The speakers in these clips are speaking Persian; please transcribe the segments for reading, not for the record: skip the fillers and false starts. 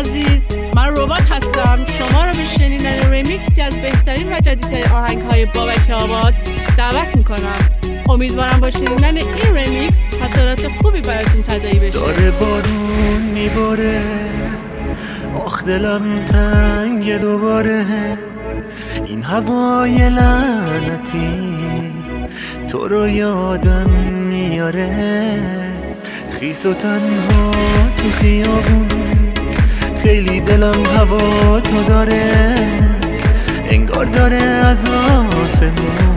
عزیز، من ربات هستم. شما رو به شنیدن ریمیکسی از بهترین و جدیدترین آهنگ‌های بابک آباد دعوت میکنم. امیدوارم با شنیدن این ریمیکس خاطرات خوبی براتون تداعی بشه. داره بارون میباره، آخ دلم تنگ دوباره، این هوای لعنتی تو رو یادم میاره. خیس و تنها تو خیابون، خیلی دلم هوا تو داره، انگار داره از آسمون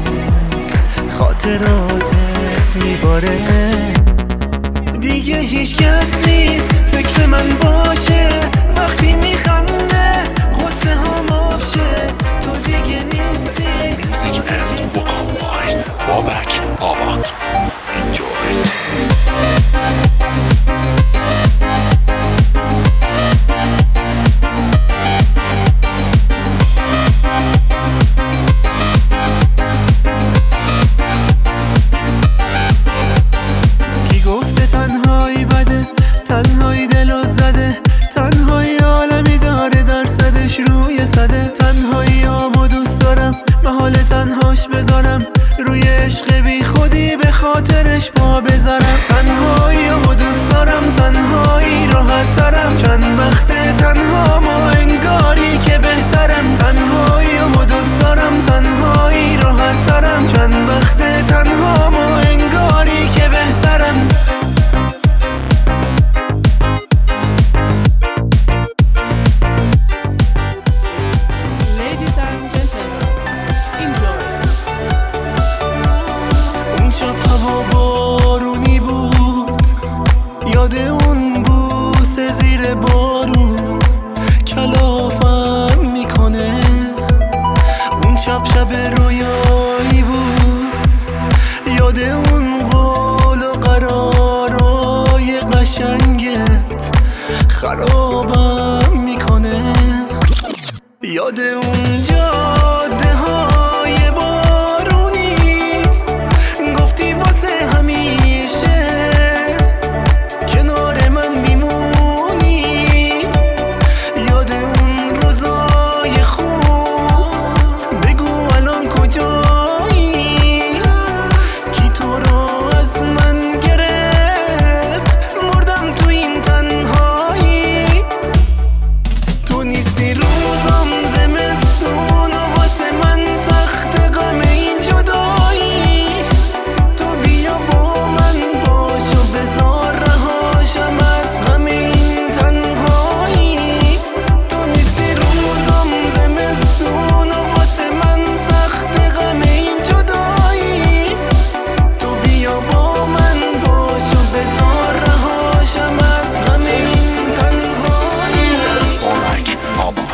خاطراتت میباره. دیگه هیچ کس نیست فکر من باشه، وقتی میخنده غصه هم آبشه. تو دیگه نیستی. Music and vocal by Babak Abad. Enjoy it. تنهایی دلو زده، تنهایی عالمی داره درصدش روی صده. تنهایی آمو دوست دارم، محال تنهاش بذارم، روی عشق بی خودی به خاطرش پا بذارم. تنهایی آمو دوست دارم، تنهایی راحت ترم، چند وقته تنها ما انگاری که بهترم. تنهایی آمو دوست دارم، تنهایی راحت ترم، چند وقته تنها ما انگاری که بهترم. شب هوا بارونی بود، یاد اون بوسه زیر بارون کلافم میکنه. اون شب رویایی بود، یاد اون قول و قرارای قشنگت خرابم میکنه. یاد اون جاده های بارونی گفتی واسه همیشه کنار من میمونی. یاد اون روزای خوب بگو الان کجایی، کی تو رو از من گرفت مردم تو این تنهایی. تو نیستی روزم زمستون و واسه من سخت غم این جدایی. تو بیا با من باش و بذار رهاشم از غم این تنهایی. تو نیستی روزم زمستون و واسه من سخت غم این جدایی. تو بیا با من باش و بذار رهاشم از غم این تنهایی. Babak Abad.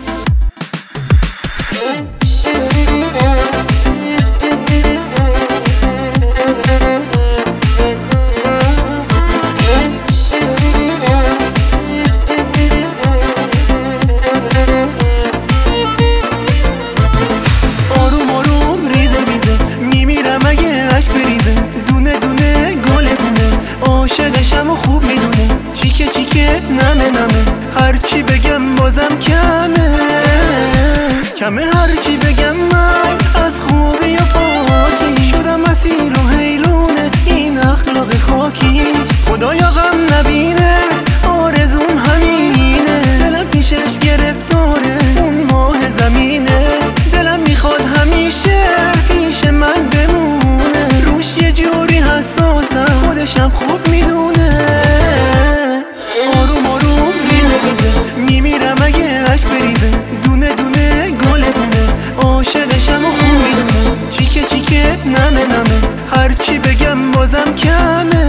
آروم آروم ریزه ریزه میمیرم اگه عشق بریزه، دونه دونه گل دونه عاشقشم و خوب میدونه. چیکه چیکه نمه نمه، هرچی بگم بازم کمه کمه. هرچی بگم من از خوبی و پاکی شدم اسیر و حیرونه این اخلاق خاکی. خدایا غم نبینه آرزوم همینه، دلم پیشش گرفتاره اون ماه زمینه. دلم میخواد همیشه پیش من بمونه، روش یه جوری حساسم خودشم خوب میدونه. آروم آروم ریزه ریزه میمیرم اگه عشق بریزه، دونه دونه گل دونه عاشقشم و خوب میدونه. چیکه چیکه نمه نمه، هرچی بگم بازم کمه.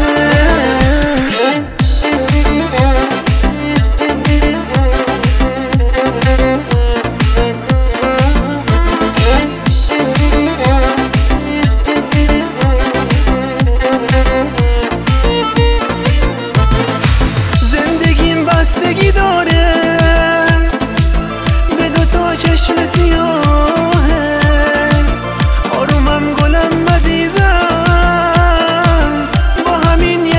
زندگیم بستگی داره به دوتا چشم سیاهت، آرومم گلم عزیزم با همین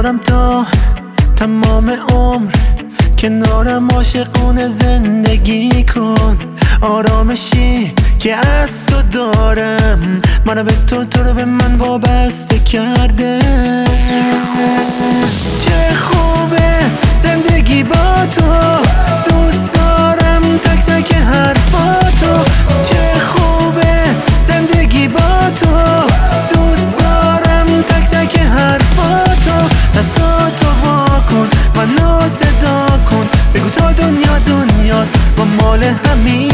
میمونم تا تمام عمر کنارم، عاشقونه زندگی کن. آرامشی که از تو دارم منو به تو رو به من وابسته کرده. چه خوبه زندگی با تو، دوست دارم تک تک حرفاتو. چه خوبه زندگی با تو، دوست دارم تک تک حرفاتو. دستاتو واکن منو صدا کن، بگو تا دنیا دنیاست و مال همین.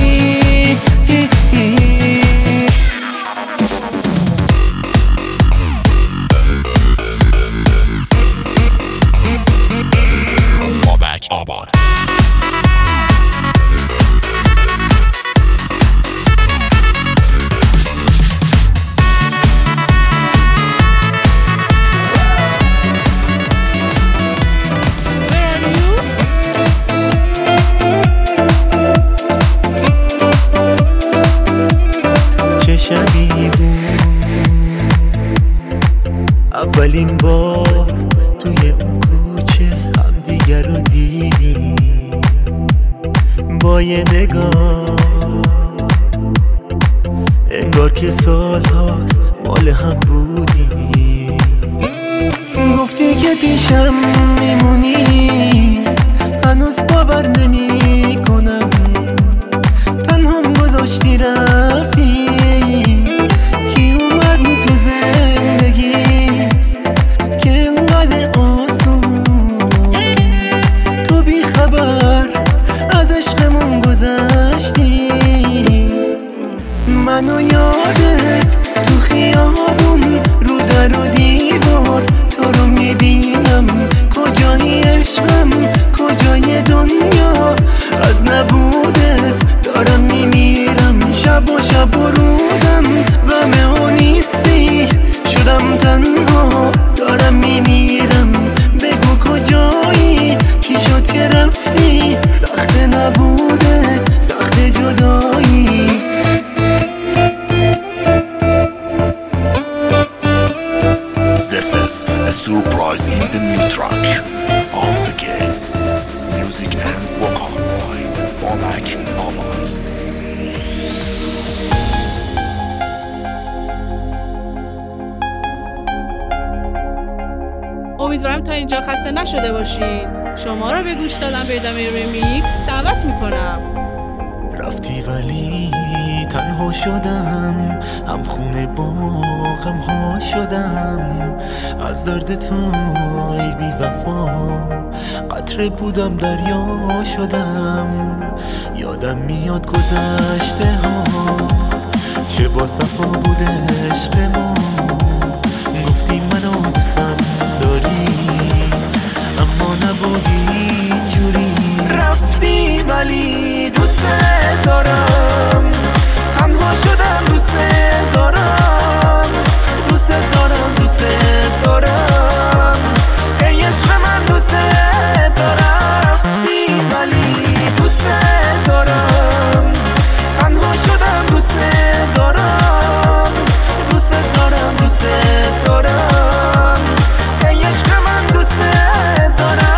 بابک آباد. شبی بود اولین بار توی اون کوچه همدیگر رو دیدیم، با یه نگاه انگار که سال هاست مال هم بودیم. گفتی که پیشم میمونی، هنوز باور نمی کنم. تنهام گذاشتی رفتی، منو یادت تو خیابون رو در و دیوار تو رو میبینم. کجای عشقم کجای دنیا، از نبودت دارم میمیرم. شب و روزم غم و نیستی، شدم تنها دارم میمیرم. بگو کجایی، چی شد که رفتی؟ سخت نبوده سخت جدایی. This is a surprise in the new track. Once again, music and vocal by Babak Abad. امیدوارم تا اینجا خسته نشده باشین. شما رو به گوش دادن به ادامه ریمیکس دعوت میکنم. رفتی ولی تنها شدم، هم خونه با غم ها شدم. از درد تو ای بی وفا، قطره بودم دریا شدم. یادم میاد گذشته ها، چه با صفا بوده عشق ما. گفتی منو دوستم داری، اما نبودی اینجوری. رفتی ولی دوست دارم، تنها شدم دوست دارم. دوست دارم دوست دارم، ای عشق من دوست دارم. رفتی ولی دوست دارم، تنها شدم دوست دارم. دوست دارم دوست دارم، ای عشق من دوست دارم.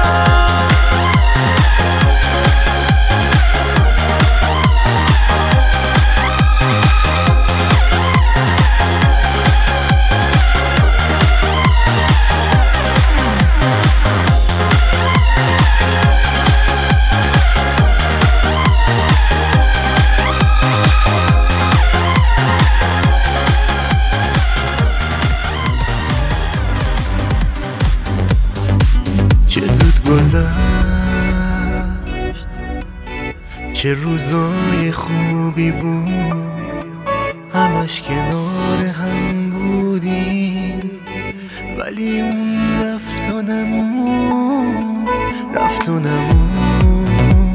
چه زود گذشت، چه روزای خوبی بود. همش کنار هم بودیم، ولی اون رفت و نموند، رفت و نموند.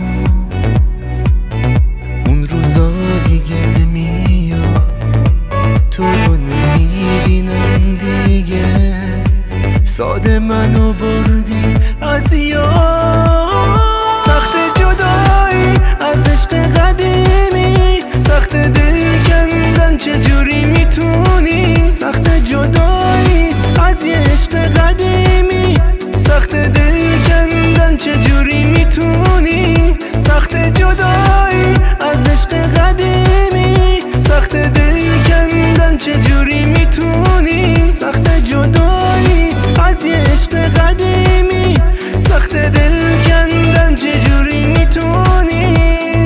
اون روزا دیگه نمیاد، تو رو نمیبینم دیگه. ساده منو بردی از یاد. سخت جدایی از عشق قدیمی، سخت دل کندن چجوری میتونی. سخت جدایی از یه عشق قدیمی، سخت دل کندن چجوری میتونی، سخت جدایی از عشق قدیمی، سخت دل کندن چجوری میتونی، سخت جدایی از یه عشق قدیمی، سخت دل کندن چجوری میتونی.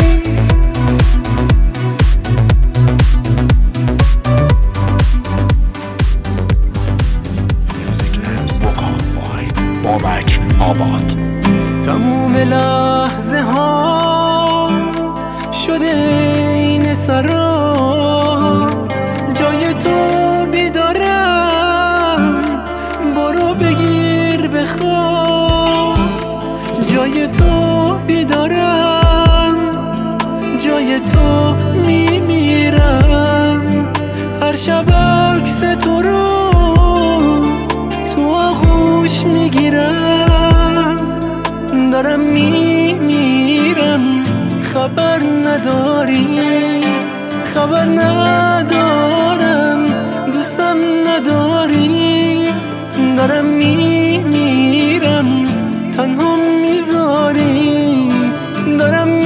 بابک آباد. تموم لحظه ها شده این سرا، جای تو بیدارم برو بگیر بخواب، جای تو بیدارم جای تو میمیرم، هر شب عکس تو رو تو آغوش میگیرم، دارم میمیرم خبر نداری، خبر ندارم دوستم نداری، دارم میمیرم تنها میذاری، دارم